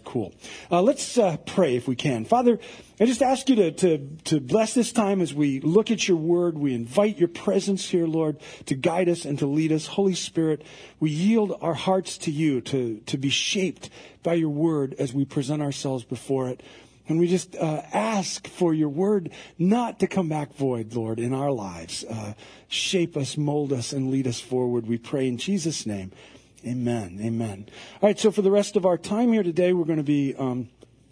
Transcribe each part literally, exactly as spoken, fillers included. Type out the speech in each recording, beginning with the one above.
cool. Uh, let's uh, pray if we can. Father, I just ask you to, to, to bless this time as we look at your word. We invite your presence here, Lord, to guide us and to lead us. Holy Spirit, we yield our hearts to you to, to be shaped by your word as we present ourselves before it. And we just uh, ask for your word not to come back void, Lord, in our lives. Uh, shape us, mold us, and lead us forward. We pray in Jesus' name. Amen. Amen. All right, so for the rest of our time here today, we're going to be um,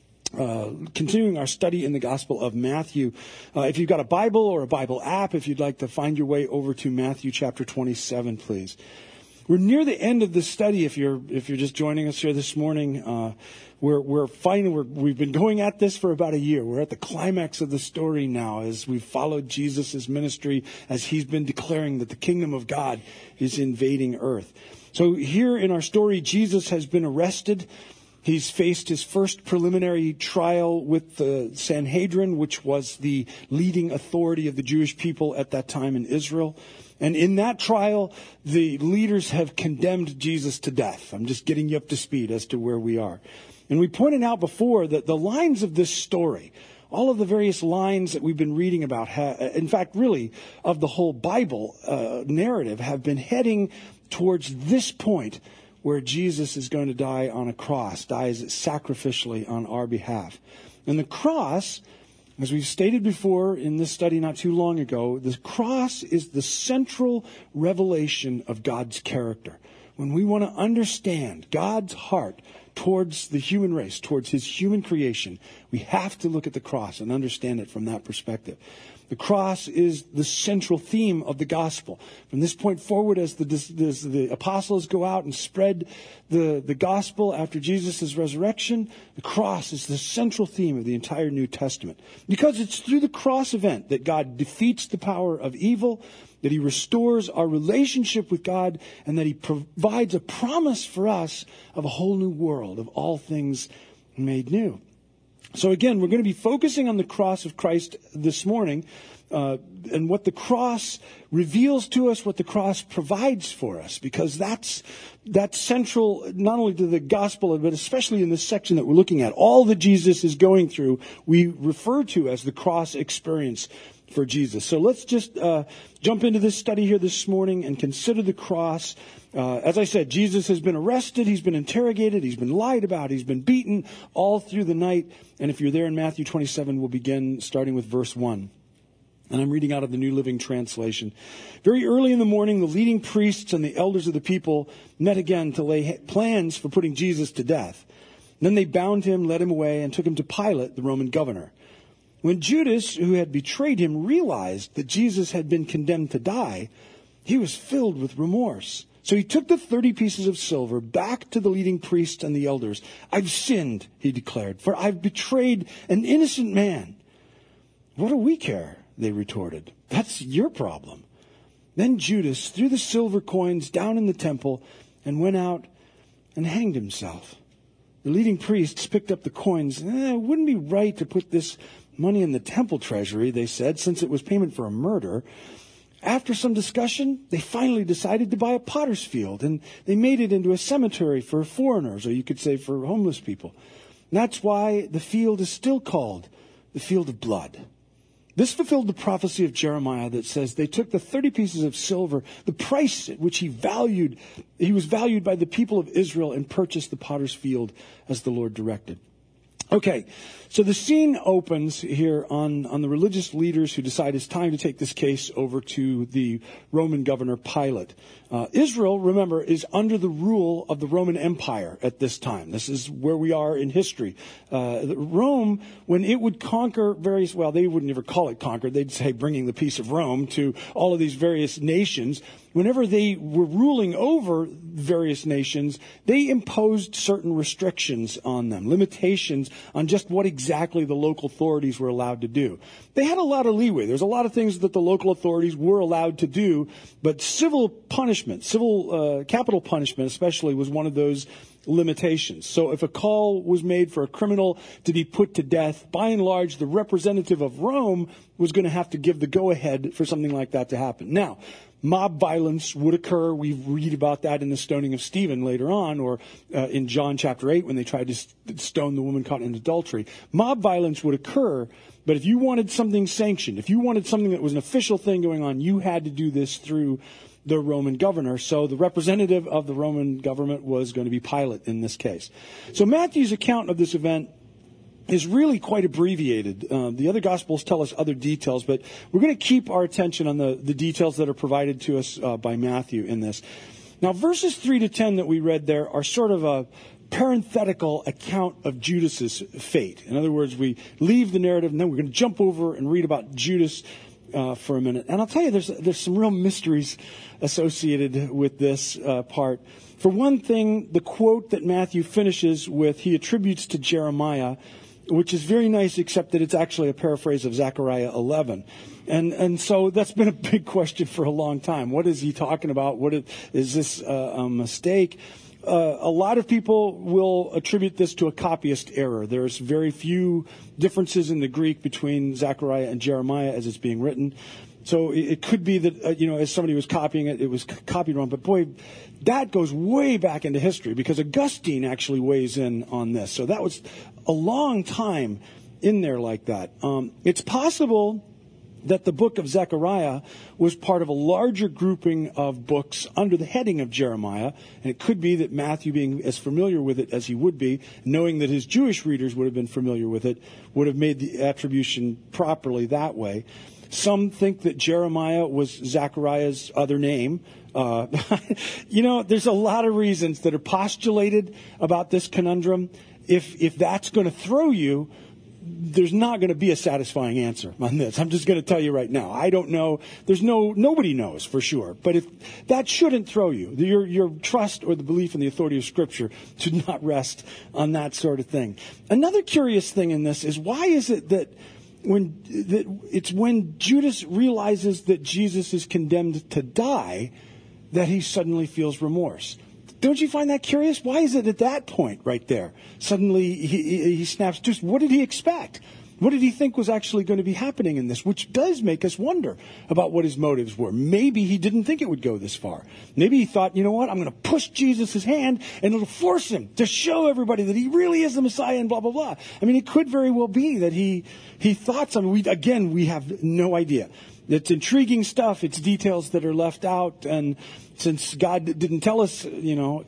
uh, continuing our study in the Gospel of Matthew. Uh, if you've got a Bible or a Bible app, if you'd like to find your way over to Matthew chapter twenty-seven, please. We're near the end of the study. If you're if you're just joining us here this morning, uh, we're we're finding we're, we've been going at this for about a year. We're at the climax of the story now, as we've followed Jesus' ministry, as he's been declaring that the kingdom of God is invading earth. So here in our story, Jesus has been arrested. He's faced his first preliminary trial with the Sanhedrin, which was the leading authority of the Jewish people at that time in Israel. And in that trial, the leaders have condemned Jesus to death. I'm just getting you up to speed as to where we are. And we pointed out before that the lines of this story, all of the various lines that we've been reading about, ha- in fact, really, of the whole Bible uh, narrative, have been heading towards this point where Jesus is going to die on a cross, dies sacrificially on our behalf. And the cross, as we've stated before in this study not too long ago, the cross is the central revelation of God's character. When we want to understand God's heart towards the human race, towards his human creation, we have to look at the cross and understand it from that perspective. The cross is the central theme of the gospel. From this point forward, as the, as the apostles go out and spread the, the gospel after Jesus' resurrection, the cross is the central theme of the entire New Testament. Because it's through the cross event that God defeats the power of evil, that he restores our relationship with God, and that he provides a promise for us of a whole new world, of all things made new. So again, we're going to be focusing on the cross of Christ this morning, uh, and what the cross reveals to us, what the cross provides for us, because that's that's central not only to the gospel, but especially in this section that we're looking at. All that Jesus is going through, we refer to as the cross experience for Jesus. So let's just uh, jump into this study here this morning and consider the cross. Uh, as I said, Jesus has been arrested, he's been interrogated, he's been lied about, he's been beaten all through the night. And if you're there in Matthew twenty-seven, we'll begin starting with verse one. And I'm reading out of the New Living Translation. Very early in the morning, the leading priests and the elders of the people met again to lay plans for putting Jesus to death. Then they bound him, led him away, and took him to Pilate, the Roman governor. When Judas, who had betrayed him, realized that Jesus had been condemned to die, he was filled with remorse. So he took the thirty pieces of silver back to the leading priests and the elders. "I've sinned," he declared, "for I've betrayed an innocent man." "What do we care?" they retorted. "That's your problem." Then Judas threw the silver coins down in the temple and went out and hanged himself. The leading priests picked up the coins. Eh, it wouldn't be right to put this money in the temple treasury, they said, since it was payment for a murder. After some discussion, they finally decided to buy a potter's field, and they made it into a cemetery for foreigners, or you could say for homeless people. And that's why the field is still called the Field of Blood. This fulfilled the prophecy of Jeremiah that says they took the thirty pieces of silver, the price at which he valued, he was valued by the people of Israel, and purchased the potter's field as the Lord directed. Okay, so the scene opens here on, on the religious leaders who decide it's time to take this case over to the Roman governor Pilate. Uh, Israel, remember, is under the rule of the Roman Empire at this time. This is where we are in history. Uh, Rome, when it would conquer various, well, they wouldn't ever call it conquer. They'd say bringing the peace of Rome to all of these various nations. Whenever they were ruling over various nations, they imposed certain restrictions on them, limitations on just what exactly the local authorities were allowed to do. They had a lot of leeway. There's a lot of things that the local authorities were allowed to do, but civil punishment, civil uh, capital punishment especially, was one of those limitations. So if a call was made for a criminal to be put to death, by and large, the representative of Rome was going to have to give the go-ahead for something like that to happen. Now, mob violence would occur. We read about that in the stoning of Stephen later on, or uh, in John chapter eight when they tried to st- stone the woman caught in adultery. Mob violence would occur, but if you wanted something sanctioned, if you wanted something that was an official thing going on, you had to do this through the Roman governor. So the representative of the Roman government was going to be Pilate in this case. So Matthew's account of this event is really quite abbreviated. Uh, the other Gospels tell us other details, but we're going to keep our attention on the, the details that are provided to us uh, by Matthew in this. Now, verses three to ten that we read there are sort of a parenthetical account of Judas's fate. In other words, we leave the narrative, and then we're going to jump over and read about Judas uh, for a minute. And I'll tell you, there's there's some real mysteries associated with this uh, part. For one thing, the quote that Matthew finishes with, he attributes to Jeremiah, which is very nice, except that it's actually a paraphrase of Zechariah eleven. And and so that's been a big question for a long time. What is he talking about? What is, is this uh, a mistake? Uh, a lot of people will attribute this to a copyist error. There's very few differences in the Greek between Zechariah and Jeremiah as it's being written. So it, it could be that, uh, you know, as somebody was copying it, it was c- copied wrong. But boy, that goes way back into history because Augustine actually weighs in on this. So that was a long time in there like that. Um, it's possible that the book of Zechariah was part of a larger grouping of books under the heading of Jeremiah. And it could be that Matthew, being as familiar with it as he would be, knowing that his Jewish readers would have been familiar with it, would have made the attribution properly that way. Some think that Jeremiah was Zechariah's other name. Uh, you know, there's a lot of reasons that are postulated about this conundrum. If if that's going to throw you, there's not going to be a satisfying answer on this. I'm just going to tell you right now. I don't know. There's no, nobody knows for sure. But if that shouldn't throw you, your your trust or the belief in the authority of Scripture should not rest on that sort of thing. Another curious thing in this is, why is it that when that it's when Judas realizes that Jesus is condemned to die that he suddenly feels remorse? Don't you find that curious? Why is it at that point right there? Suddenly he, he, he snaps. Just what did he expect? What did he think was actually going to be happening in this? Which does make us wonder about what his motives were. Maybe he didn't think it would go this far. Maybe he thought, you know what, I'm going to push Jesus' hand and it'll force him to show everybody that he really is the Messiah and blah, blah, blah. I mean, it could very well be that he, he thought something. We, again, we have no idea. It's intriguing stuff. It's details that are left out. And since God didn't tell us, you know,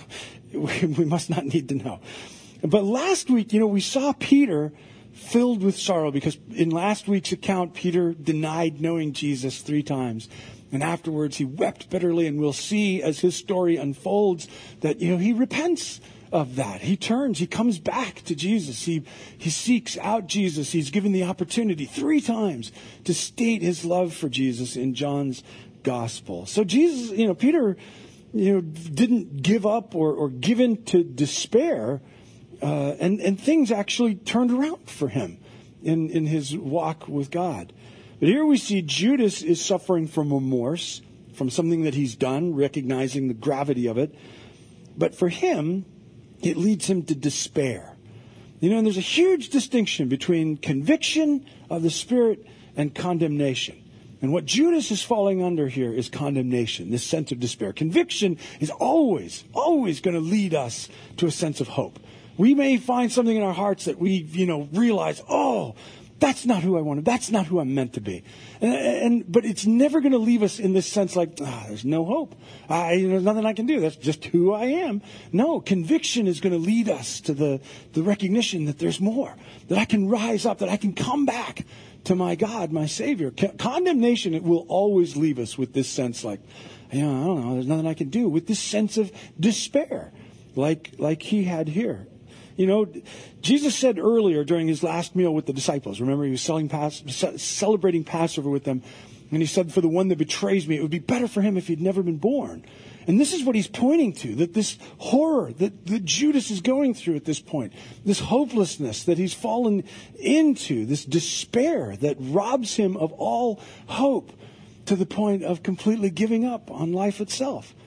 we must not need to know. But last week, you know, we saw Peter filled with sorrow because in last week's account, Peter denied knowing Jesus three times. And afterwards, he wept bitterly. And we'll see as his story unfolds that, you know, he repents of that. He turns, he comes back to Jesus. He he seeks out Jesus. He's given the opportunity three times to state his love for Jesus in John's gospel. So Jesus, you know, Peter, you know, didn't give up or, or give in to despair. Uh, and, and things actually turned around for him in, in his walk with God. But here we see Judas is suffering from remorse, from something that he's done, recognizing the gravity of it. But for him, it leads him to despair. You know, and there's a huge distinction between conviction of the Spirit and condemnation. And what Judas is falling under here is condemnation, this sense of despair. Conviction is always, always going to lead us to a sense of hope. We may find something in our hearts that we, you know, realize, oh, that's not who I wanted. That's not who I'm meant to be. And, and but it's never going to leave us in this sense like, ah, oh, there's no hope. I, you know, there's nothing I can do. That's just who I am. No, conviction is going to lead us to the, the recognition that there's more, that I can rise up, that I can come back to my God, my Savior. Con- condemnation, it will always leave us with this sense like, you know, I don't know, there's nothing I can do, with this sense of despair like like he had here. You know, Jesus said earlier during his last meal with the disciples, remember he was selling Pas- celebrating Passover with them, and he said, for the one that betrays me, it would be better for him if he'd never been born. And this is what he's pointing to, that this horror that, that Judas is going through at this point, this hopelessness that he's fallen into, this despair that robs him of all hope to the point of completely giving up on life itself.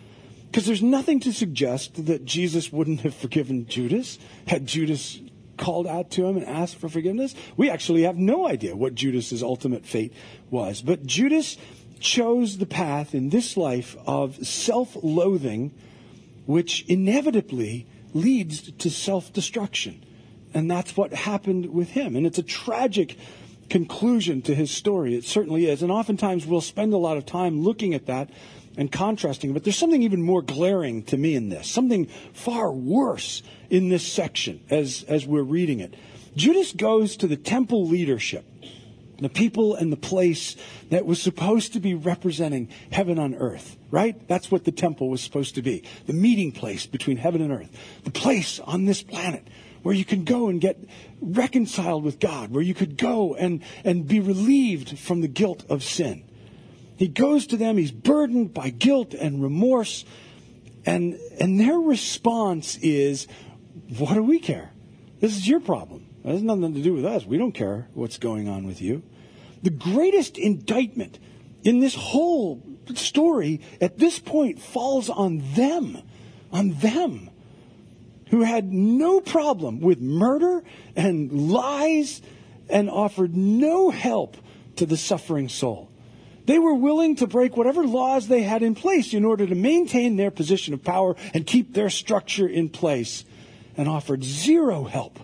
Because there's nothing to suggest that Jesus wouldn't have forgiven Judas had Judas called out to him and asked for forgiveness. We actually have no idea what Judas's ultimate fate was. But Judas chose the path in this life of self-loathing, which inevitably leads to self-destruction. And that's what happened with him. And it's a tragic conclusion to his story. It certainly is. And oftentimes we'll spend a lot of time looking at that and contrasting. But there's something even more glaring to me in this, something far worse in this section as, as we're reading it. Judas goes to the temple leadership, the people and the place that was supposed to be representing heaven on earth, right? That's what the temple was supposed to be, the meeting place between heaven and earth, the place on this planet where you can go and get reconciled with God, where you could go and, and be relieved from the guilt of sin. He goes to them, he's burdened by guilt and remorse, and, and their response is, what do we care? This is your problem. It has nothing to do with us. We don't care what's going on with you. The greatest indictment in this whole story at this point falls on them, on them, who had no problem with murder and lies and offered no help to the suffering soul. They were willing to break whatever laws they had in place in order to maintain their position of power and keep their structure in place, and offered zero help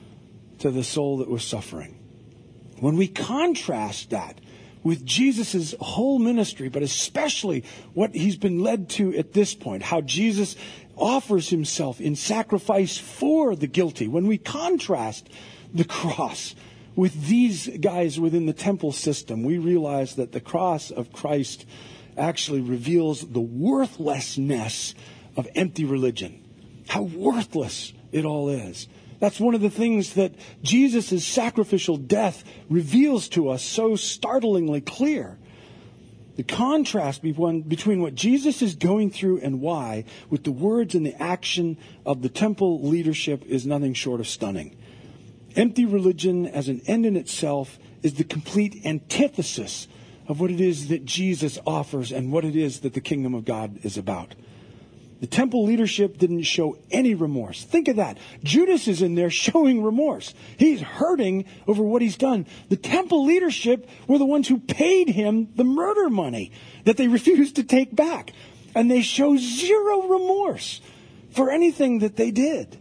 to the soul that was suffering. When we contrast that with Jesus' whole ministry, but especially what he's been led to at this point, how Jesus offers himself in sacrifice for the guilty. When we contrast the cross with these guys within the temple system, we realize that the cross of Christ actually reveals the worthlessness of empty religion. How worthless it all is. That's one of the things that Jesus' sacrificial death reveals to us so startlingly clear. The contrast between what Jesus is going through and why with the words and the action of the temple leadership is nothing short of stunning. Empty religion as an end in itself is the complete antithesis of what it is that Jesus offers and what it is that the kingdom of God is about. The temple leadership didn't show any remorse. Think of that. Judas is in there showing remorse. He's hurting over what he's done. The temple leadership were the ones who paid him the murder money that they refused to take back. And they show zero remorse for anything that they did.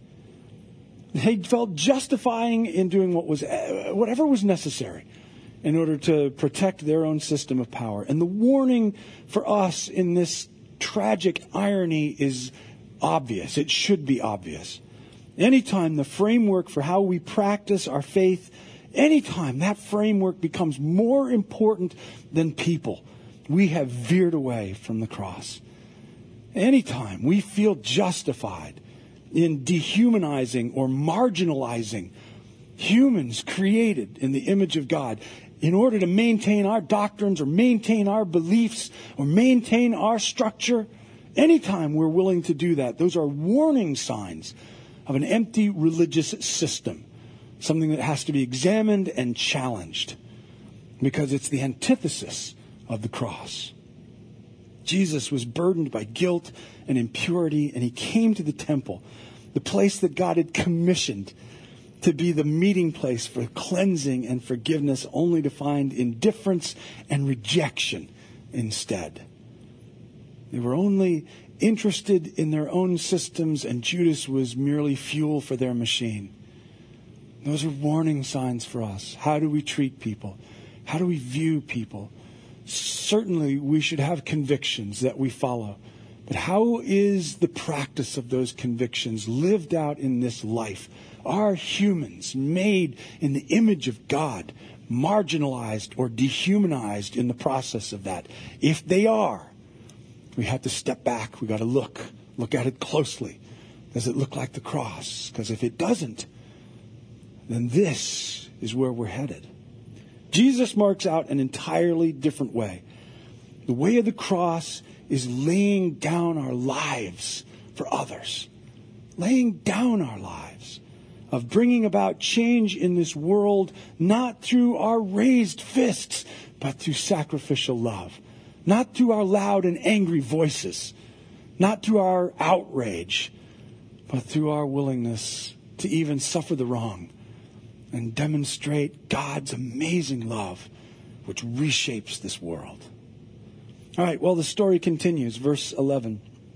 They felt justifying in doing what was whatever was necessary in order to protect their own system of power. And the warning for us in this tragic irony is obvious. It should be obvious. Anytime the framework for how we practice our faith, anytime that framework becomes more important than people, we have veered away from the cross. Anytime we feel justified in dehumanizing or marginalizing humans created in the image of God in order to maintain our doctrines or maintain our beliefs or maintain our structure, anytime we're willing to do that, those are warning signs of an empty religious system, something that has to be examined and challenged because it's the antithesis of the cross. Jesus was burdened by guilt and impurity, and he came to the temple, the place that God had commissioned to be the meeting place for cleansing and forgiveness, only to find indifference and rejection instead. They were only interested in their own systems, and Judas was merely fuel for their machine. Those are warning signs for us. How do we treat people? How do we view people? Certainly, we should have convictions that we follow. But how is the practice of those convictions lived out in this life? Are humans made in the image of God marginalized or dehumanized in the process of that? If they are, we have to step back. We got to look, look at it closely. Does it look like the cross? Because if it doesn't, then this is where we're headed. Jesus marks out an entirely different way. The way of the cross is laying down our lives for others. Laying down our lives. Of bringing about change in this world, not through our raised fists, but through sacrificial love. Not through our loud and angry voices, not through our outrage, but through our willingness to even suffer the wrong and demonstrate God's amazing love, which reshapes this world. All right, well, the story continues. Verse eleven.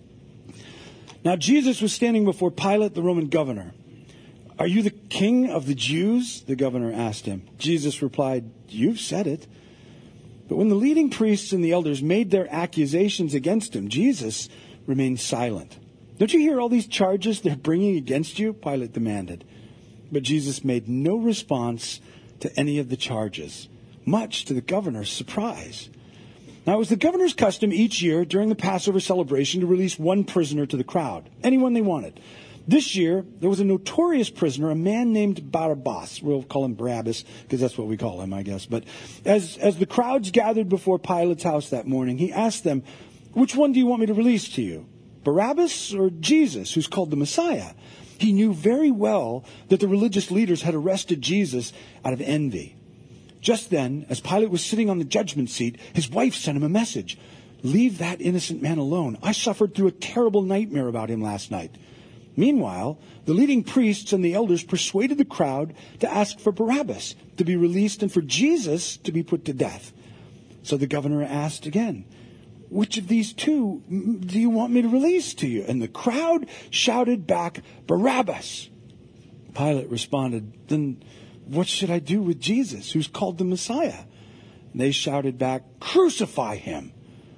Now Jesus was standing before Pilate, the Roman governor. "Are you the king of the Jews?" the governor asked him. Jesus replied, "You've said it." But when the leading priests and the elders made their accusations against him, Jesus remained silent. "Don't you hear all these charges they're bringing against you?" Pilate demanded. But Jesus made no response to any of the charges, much to the governor's surprise. Now, it was the governor's custom each year during the Passover celebration to release one prisoner to the crowd, anyone they wanted. This year, there was a notorious prisoner, a man named Barabbas. We'll call him Barabbas because that's what we call him, I guess. But as, as the crowds gathered before Pilate's house that morning, he asked them, "Which one do you want me to release to you? Barabbas or Jesus, who's called the Messiah?" He knew very well that the religious leaders had arrested Jesus out of envy. Just then, as Pilate was sitting on the judgment seat, his wife sent him a message. "Leave that innocent man alone. I suffered through a terrible nightmare about him last night." Meanwhile, the leading priests and the elders persuaded the crowd to ask for Barabbas to be released and for Jesus to be put to death. So the governor asked again, "Which of these two do you want me to release to you?" And the crowd shouted back, "Barabbas." Pilate responded, "Then what should I do with Jesus, who's called the Messiah?" And they shouted back, "Crucify him."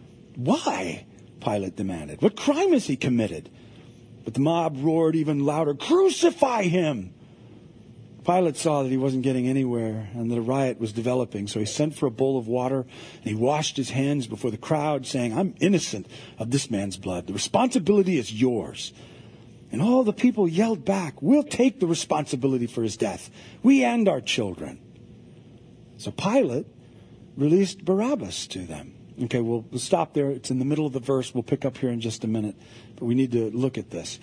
"Why?" Pilate demanded. "What crime has he committed?" But the mob roared even louder, "Crucify him!" Pilate saw that he wasn't getting anywhere and that a riot was developing, so he sent for a bowl of water and he washed his hands before the crowd, saying, "I'm innocent of this man's blood. The responsibility is yours." And all the people yelled back, "We'll take the responsibility for his death, we and our children." So Pilate released Barabbas to them. Okay, we'll, we'll stop there. It's in the middle of the verse. We'll pick up here in just a minute. But we need to look at this.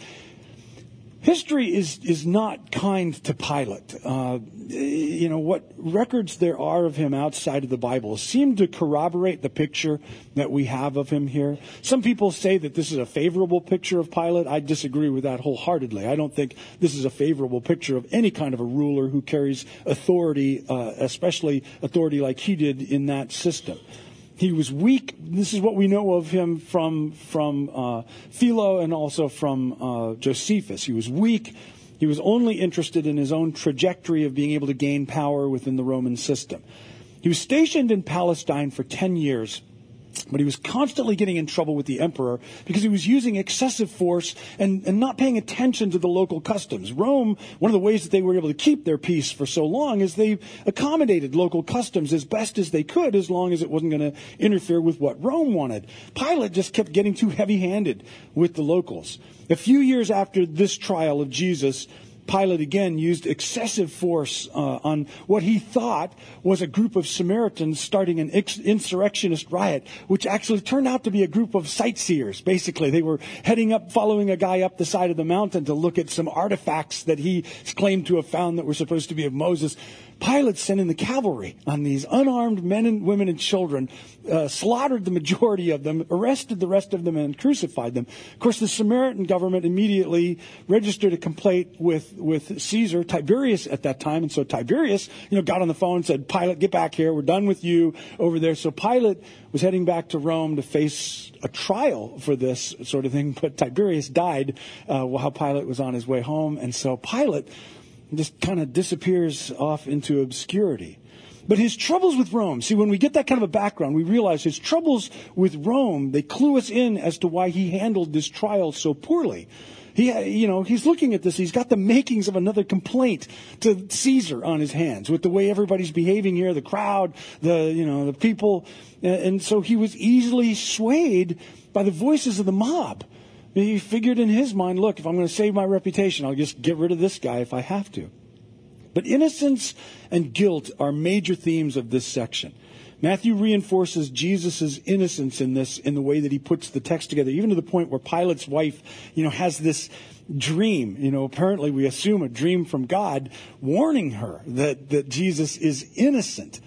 History is, is not kind to Pilate. Uh, you know, what records there are of him outside of the Bible seem to corroborate the picture that we have of him here. Some people say that this is a favorable picture of Pilate. I disagree with that wholeheartedly. I don't think this is a favorable picture of any kind of a ruler who carries authority, uh, especially authority like he did in that system. He was weak. This is what we know of him from from uh, Philo and also from uh, Josephus. He was weak. He was only interested in his own trajectory of being able to gain power within the Roman system. He was stationed in Palestine for ten years. But he was constantly getting in trouble with the emperor because he was using excessive force and, and not paying attention to the local customs. Rome, one of the ways that they were able to keep their peace for so long is they accommodated local customs as best as they could, as long as it wasn't going to interfere with what Rome wanted. Pilate just kept getting too heavy-handed with the locals. A few years after this trial of Jesus, Pilate again used excessive force uh, on what he thought was a group of Samaritans starting an ex- insurrectionist riot, which actually turned out to be a group of sightseers. Basically, they were heading up, following a guy up the side of the mountain to look at some artifacts that he claimed to have found that were supposed to be of Moses. Pilate sent in the cavalry on these unarmed men and women and children, uh, slaughtered the majority of them, arrested the rest of them, and crucified them. Of course, the Samaritan government immediately registered a complaint with, with Caesar, Tiberius at that time. And so Tiberius, you know, got on the phone and said, "Pilate, get back here. We're done with you over there." So Pilate was heading back to Rome to face a trial for this sort of thing. But Tiberius died uh, while Pilate was on his way home. And so Pilate just kind of disappears off into obscurity. But his troubles with Rome, see, when we get that kind of a background, we realize his troubles with Rome, they clue us in as to why he handled this trial so poorly. He, you know, he's looking at this. He's got the makings of another complaint to Caesar on his hands with the way everybody's behaving here, the crowd, the, you know, the people. And so he was easily swayed by the voices of the mob. He figured in his mind, look, if I'm going to save my reputation, I'll just get rid of this guy if I have to. But innocence and guilt are major themes of this section. Matthew reinforces Jesus' innocence in this, in the way that he puts the text together, even to the point where Pilate's wife, you know, has this dream, you know, apparently we assume a dream from God, warning her that, that Jesus is innocent.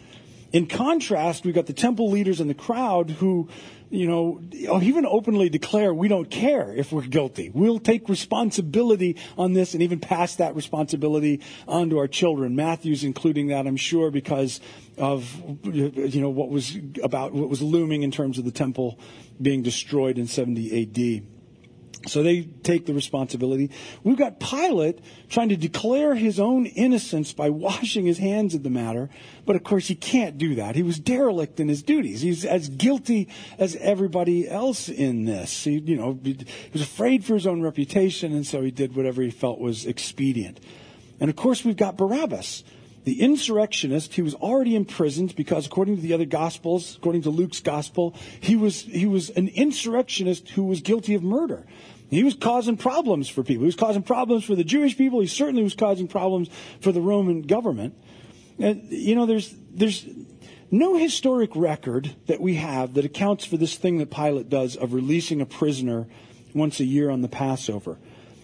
In contrast, we've got the temple leaders and the crowd who, you know, even openly declare we don't care if we're guilty. We'll take responsibility on this and even pass that responsibility on to our children. Matthew's including that, I'm sure, because of, you know, what was about, what was looming in terms of the temple being destroyed in seventy A D. So they take the responsibility. We've got Pilate trying to declare his own innocence by washing his hands of the matter. But of course, he can't do that. He was derelict in his duties. He's as guilty as everybody else in this. He, you know, he was afraid for his own reputation, and so he did whatever he felt was expedient. And of course, we've got Barabbas, the insurrectionist. He was already imprisoned because, according to the other Gospels, according to Luke's Gospel, he was he was an insurrectionist who was guilty of murder. He was causing problems for people. He was causing problems for the Jewish people. He certainly was causing problems for the Roman government. And, you know, there's there's no historic record that we have that accounts for this thing that Pilate does of releasing a prisoner once a year on the Passover.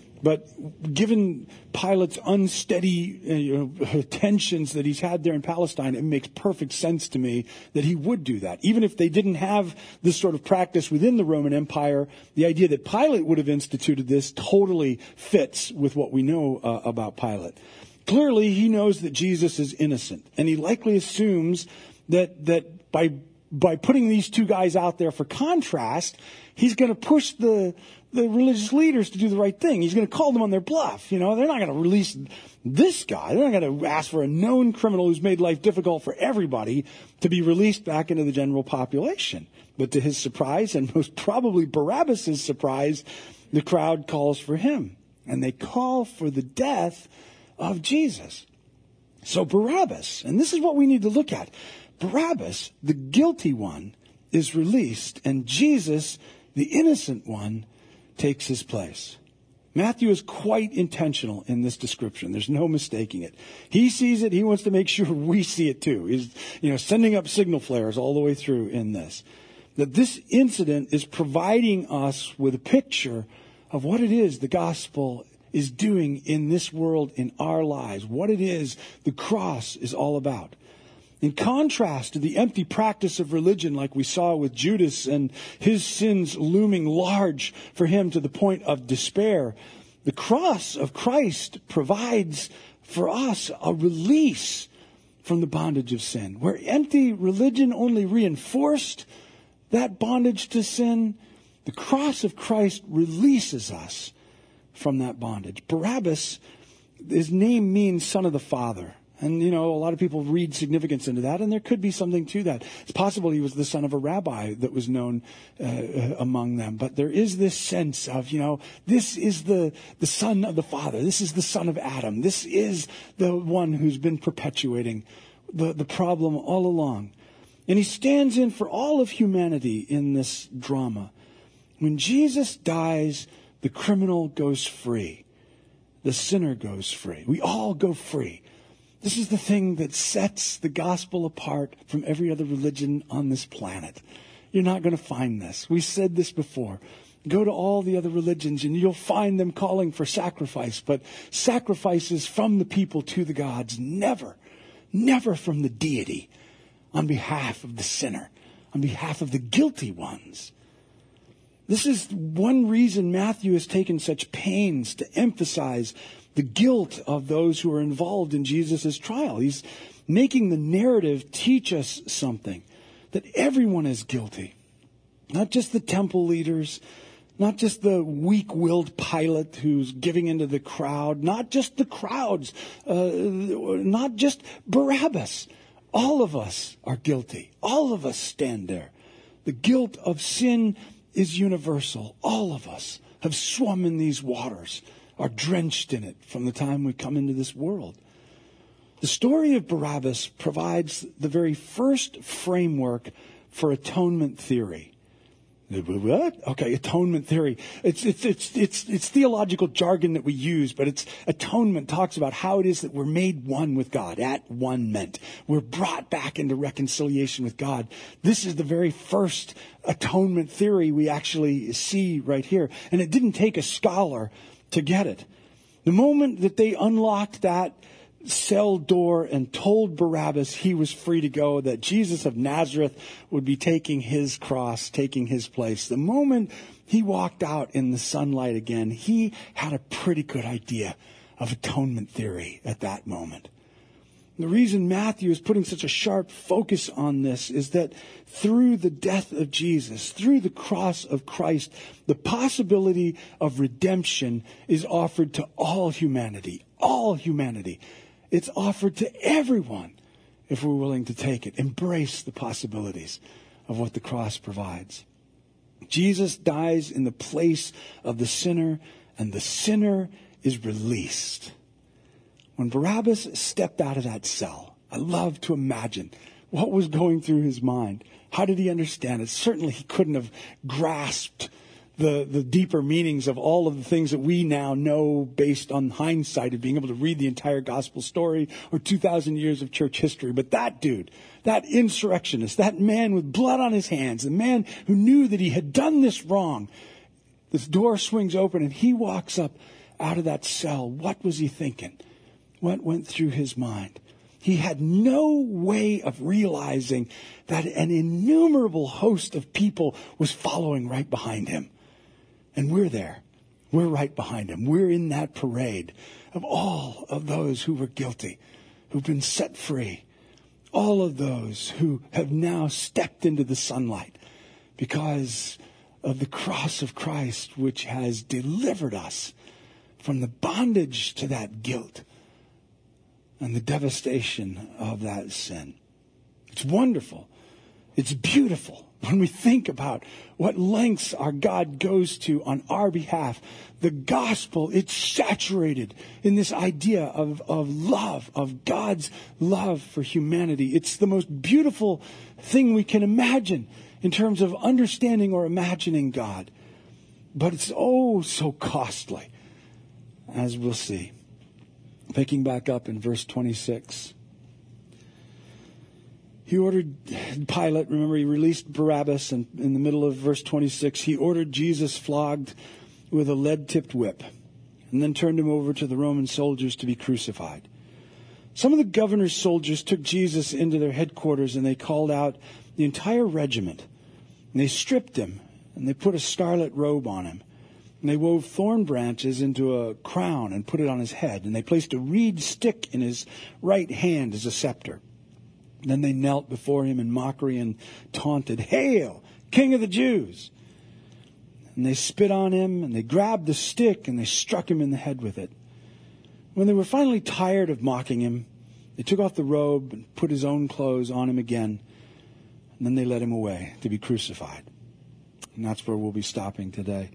But given Pilate's unsteady uh, you know, tensions that he's had there in Palestine, it makes perfect sense to me that he would do that. Even if they didn't have this sort of practice within the Roman Empire, the idea that Pilate would have instituted this totally fits with what we know uh, about Pilate. Clearly, he knows that Jesus is innocent, and he likely assumes that that by by putting these two guys out there for contrast, he's going to push the the religious leaders to do the right thing. He's going to call them on their bluff. You know, they're not going to release this guy. They're not going to ask for a known criminal who's made life difficult for everybody to be released back into the general population. But to his surprise, and most probably Barabbas' surprise, the crowd calls for him. And they call for the death of Jesus. So Barabbas, and this is what we need to look at. Barabbas, the guilty one, is released, and Jesus, the innocent one, takes his place. Matthew is quite intentional in this description. There's no mistaking it. He sees it. He wants to make sure we see it too. He's, you know, sending up signal flares all the way through in this. That this incident is providing us with a picture of what it is the gospel is doing in this world, in our lives. What it is the cross is all about. In contrast to the empty practice of religion like we saw with Judas and his sins looming large for him to the point of despair, the cross of Christ provides for us a release from the bondage of sin. Where empty religion only reinforced that bondage to sin, the cross of Christ releases us from that bondage. Barabbas, his name means son of the Father. And, you know, a lot of people read significance into that, and there could be something to that. It's possible he was the son of a rabbi that was known uh, among them. But there is this sense of, you know, this is the, the son of the Father. This is the son of Adam. This is the one who's been perpetuating the, the problem all along. And he stands in for all of humanity in this drama. When Jesus dies, the criminal goes free. The sinner goes free. We all go free. This is the thing that sets the gospel apart from every other religion on this planet. You're not going to find this. We said this before. Go to all the other religions and you'll find them calling for sacrifice, but sacrifices from the people to the gods, never, never from the deity on behalf of the sinner, on behalf of the guilty ones. This is one reason Matthew has taken such pains to emphasize the guilt of those who are involved in Jesus' trial. He's making the narrative teach us something, that everyone is guilty. Not just the temple leaders, not just the weak-willed Pilate who's giving into the crowd, not just the crowds, uh, not just Barabbas. All of us are guilty. All of us stand there. The guilt of sin is universal. All of us have swum in these waters, are drenched in it from the time we come into this world. The story of Barabbas provides the very first framework for atonement theory. What? Okay, atonement theory. It's, it's, it's, it's, it's theological jargon that we use, but it's atonement talks about how it is that we're made one with God, at one meant. We're brought back into reconciliation with God. This is the very first atonement theory we actually see right here. And it didn't take a scholar to get it. The moment that they unlocked that cell door and told Barabbas he was free to go, that Jesus of Nazareth would be taking his cross, taking his place. The moment he walked out in the sunlight again, he had a pretty good idea of atonement theory at that moment. The reason Matthew is putting such a sharp focus on this is that through the death of Jesus, through the cross of Christ, the possibility of redemption is offered to all humanity. All humanity. It's offered to everyone if we're willing to take it. Embrace the possibilities of what the cross provides. Jesus dies in the place of the sinner, and the sinner is released. When Barabbas stepped out of that cell, I love to imagine what was going through his mind. How did he understand it? Certainly he couldn't have grasped the, the deeper meanings of all of the things that we now know based on hindsight of being able to read the entire gospel story or two thousand years of church history. But that dude, that insurrectionist, that man with blood on his hands, the man who knew that he had done this wrong, this door swings open and he walks up out of that cell. What was he thinking? What went through his mind? He had no way of realizing that an innumerable host of people was following right behind him. And we're there. We're right behind him. We're in that parade of all of those who were guilty, who've been set free. All of those who have now stepped into the sunlight because of the cross of Christ, which has delivered us from the bondage to that guilt and the devastation of that sin. It's wonderful. It's beautiful when we think about what lengths our God goes to on our behalf. The gospel, it's saturated in this idea of, of love, of God's love for humanity. It's the most beautiful thing we can imagine in terms of understanding or imagining God. But it's oh so costly, as we'll see. Picking back up in verse twenty-six. He ordered Pilate, remember he released Barabbas, and in the middle of verse twenty-six, he ordered Jesus flogged with a lead-tipped whip, and then turned him over to the Roman soldiers to be crucified. Some of the governor's soldiers took Jesus into their headquarters, and they called out the entire regiment, and they stripped him, and they put a scarlet robe on him. And they wove thorn branches into a crown and put it on his head. And they placed a reed stick in his right hand as a scepter. And then they knelt before him in mockery and taunted, "Hail, King of the Jews!" And they spit on him, and they grabbed the stick, and they struck him in the head with it. When they were finally tired of mocking him, they took off the robe and put his own clothes on him again. And then they led him away to be crucified. And that's where we'll be stopping today.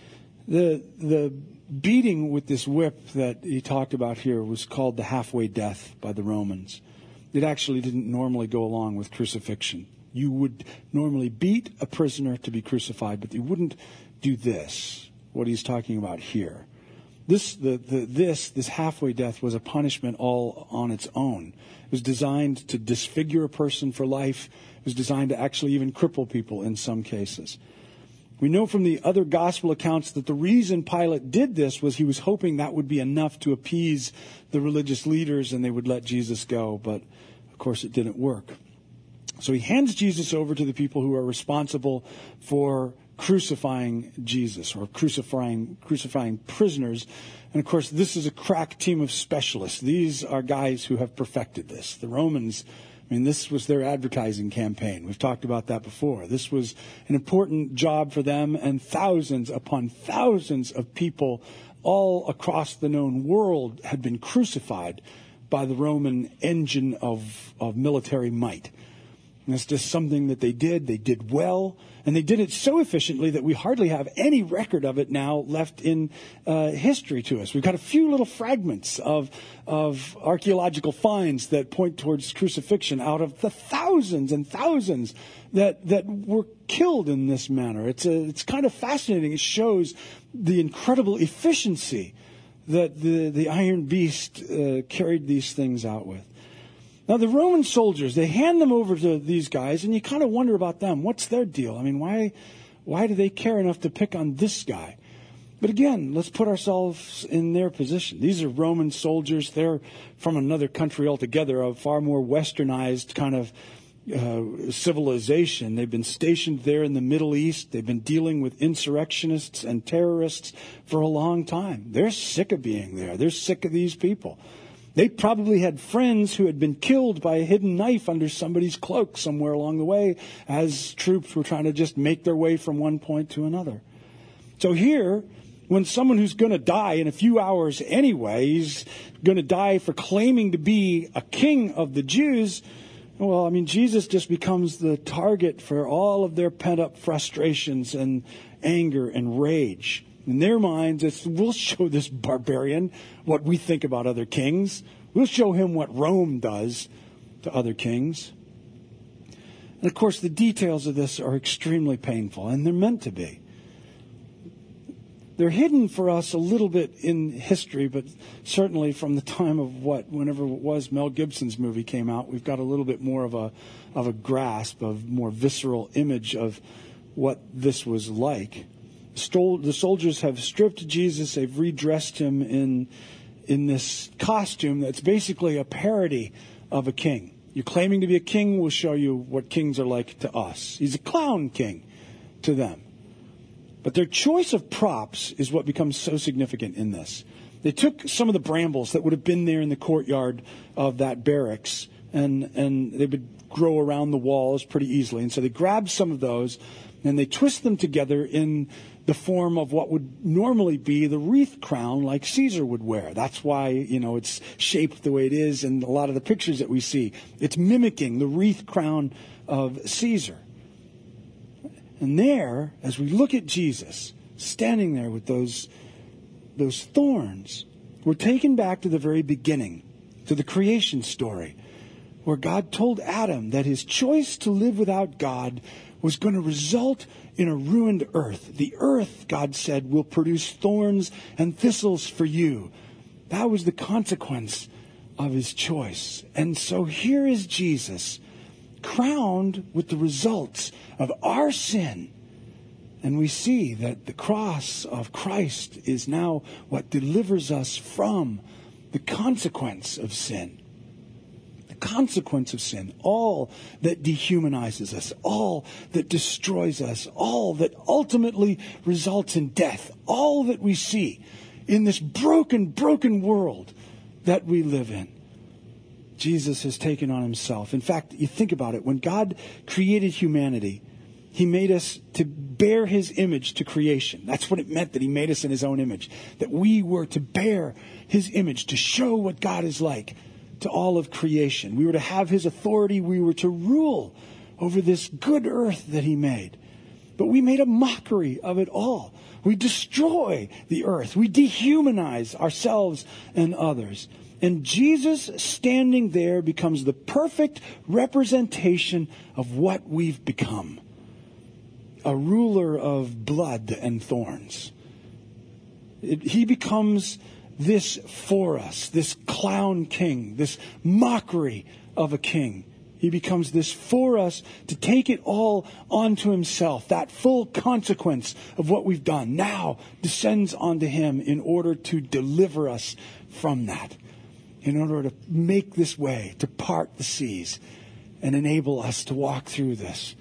The the beating with this whip that he talked about here was called the halfway death by the Romans. It actually didn't normally go along with crucifixion. You would normally beat a prisoner to be crucified, but you wouldn't do this, what he's talking about here. This the, the this this halfway death was a punishment all on its own. It was designed to disfigure a person for life. It was designed to actually even cripple people in some cases. We know from the other gospel accounts that the reason Pilate did this was he was hoping that would be enough to appease the religious leaders and they would let Jesus go. But, of course, it didn't work. So he hands Jesus over to the people who are responsible for crucifying Jesus or crucifying crucifying prisoners. And, of course, this is a crack team of specialists. These are guys who have perfected this. The Romans, I mean, this was their advertising campaign. We've talked about that before. This was an important job for them, and thousands upon thousands of people all across the known world had been crucified by the Roman engine of, of military might. And it's just something that they did. They did well, and they did it so efficiently that we hardly have any record of it now left in uh, history to us. We've got a few little fragments of of archaeological finds that point towards crucifixion out of the thousands and thousands that that were killed in this manner. It's a, it's kind of fascinating. It shows the incredible efficiency that the, the Iron Beast uh, carried these things out with. Now, the Roman soldiers, they hand them over to these guys, and you kind of wonder about them. What's their deal? I mean, why why do they care enough to pick on this guy? But again, let's put ourselves in their position. These are Roman soldiers. They're from another country altogether, a far more westernized kind of uh, civilization. They've been stationed there in the Middle East. They've been dealing with insurrectionists and terrorists for a long time. They're sick of being there. They're sick of these people. They probably had friends who had been killed by a hidden knife under somebody's cloak somewhere along the way as troops were trying to just make their way from one point to another. So here, when someone who's going to die in a few hours anyway, he's going to die for claiming to be a king of the Jews, well, I mean, Jesus just becomes the target for all of their pent-up frustrations and anger and rage. In their minds, it's, we'll show this barbarian what we think about other kings. We'll show him what Rome does to other kings. And of course, the details of this are extremely painful, and they're meant to be. They're hidden for us a little bit in history, but certainly from the time of what, whenever it was Mel Gibson's movie came out, we've got a little bit more of a of a grasp, of more visceral image of what this was like. The soldiers have stripped Jesus. They've redressed him in in this costume that's basically a parody of a king. You're claiming to be a king, we'll show you what kings are like to us. He's a clown king to them. But their choice of props is what becomes so significant in this. They took some of the brambles that would have been there in the courtyard of that barracks, and, and they would grow around the walls pretty easily. And so they grabbed some of those, and they twist them together in the form of what would normally be the wreath crown like Caesar would wear. That's why, you know, it's shaped the way it is in a lot of the pictures that we see. It's mimicking the wreath crown of Caesar. And there, as we look at Jesus standing there with those, those thorns, we're taken back to the very beginning, to the creation story, where God told Adam that his choice to live without God was going to result in a ruined earth. The earth, God said, will produce thorns and thistles for you. That was the consequence of his choice. And so here is Jesus, crowned with the results of our sin. And we see that the cross of Christ is now what delivers us from the consequence of sin. The consequence of sin, all that dehumanizes us, all that destroys us, all that ultimately results in death, all that we see in this broken, broken world that we live in. Jesus has taken on himself. In fact, you think about it. When God created humanity, he made us to bear his image to creation. That's what it meant that he made us in his own image. That we were to bear his image, to show what God is like to all of creation. We were to have his authority. We were to rule over this good earth that he made. But we made a mockery of it all. We destroy the earth. We dehumanize ourselves and others. And Jesus standing there becomes the perfect representation of what we've become. A ruler of blood and thorns. It, he becomes this for us, this clown king, this mockery of a king. He becomes this for us to take it all onto himself. That full consequence of what we've done now descends onto him in order to deliver us from that. In order to make this way, to part the seas and enable us to walk through this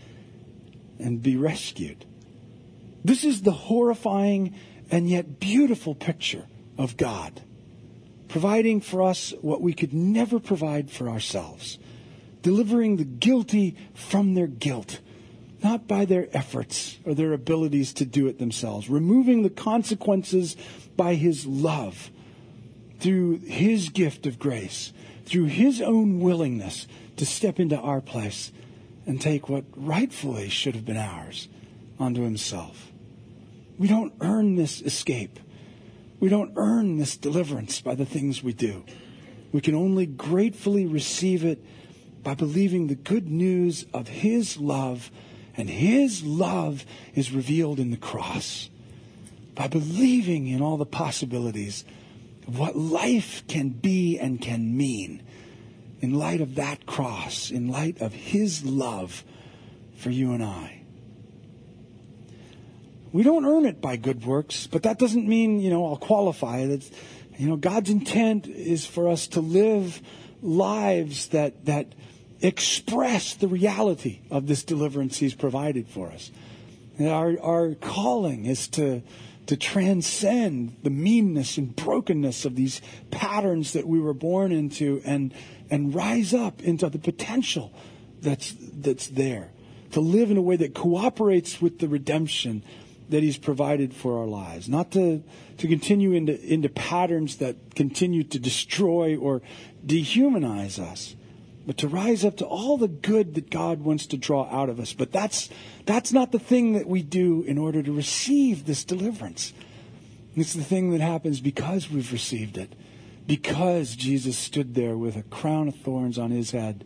and be rescued. This is the horrifying and yet beautiful picture of God, providing for us what we could never provide for ourselves, delivering the guilty from their guilt, not by their efforts or their abilities to do it themselves, removing the consequences by his love, through his gift of grace, through his own willingness to step into our place and take what rightfully should have been ours onto himself. We don't earn this escape. We don't earn this deliverance by the things we do. We can only gratefully receive it by believing the good news of his love, and his love is revealed in the cross. By believing in all the possibilities of what life can be and can mean in light of that cross, in light of his love for you and I. We don't earn it by good works, but that doesn't mean, you know, I'll qualify. That's, you know, God's intent is for us to live lives that that express the reality of this deliverance He's provided for us. And our our calling is to to transcend the meanness and brokenness of these patterns that we were born into, and and rise up into the potential that's that's there. To live in a way that cooperates with the redemption that He's provided for our lives. Not to, to continue into, into patterns that continue to destroy or dehumanize us, but to rise up to all the good that God wants to draw out of us. But that's, that's not the thing that we do in order to receive this deliverance. It's the thing that happens because we've received it. Because Jesus stood there with a crown of thorns on His head,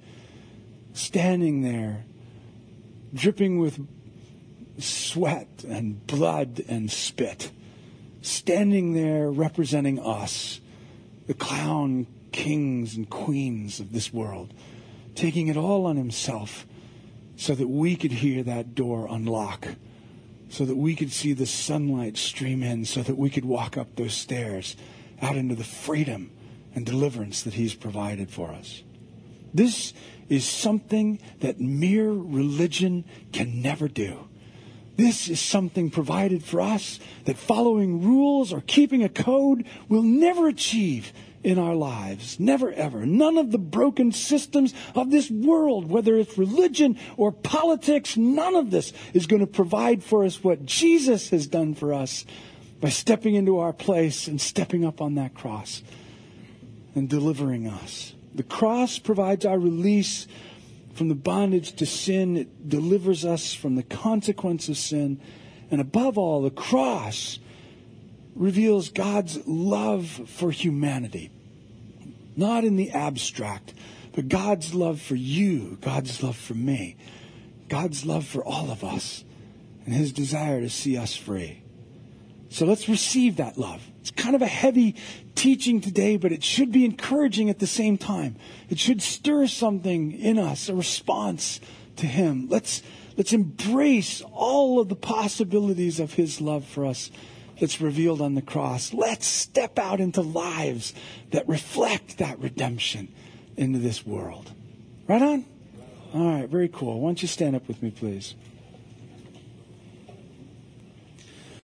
standing there, dripping with sweat and blood and spit, standing there representing us, the clown kings and queens of this world, taking it all on Himself so that we could hear that door unlock, so that we could see the sunlight stream in, so that we could walk up those stairs out into the freedom and deliverance that He's provided for us. This is something that mere religion can never do. This is something provided for us that following rules or keeping a code will never achieve in our lives. Never, ever. None of the broken systems of this world, whether it's religion or politics, none of this is going to provide for us what Jesus has done for us by stepping into our place and stepping up on that cross and delivering us. The cross provides our release from the bondage to sin. It delivers us from the consequence of sin. And above all, the cross reveals God's love for humanity. Not in the abstract, but God's love for you, God's love for me, God's love for all of us, and His desire to see us free. So let's receive that love. It's kind of a heavy teaching today, but it should be encouraging at the same time. It should stir something in us, a response to Him. Let's, let's embrace all of the possibilities of His love for us that's revealed on the cross. Let's step out into lives that reflect that redemption into this world. Right on? All right, very cool. Why don't you stand up with me, please?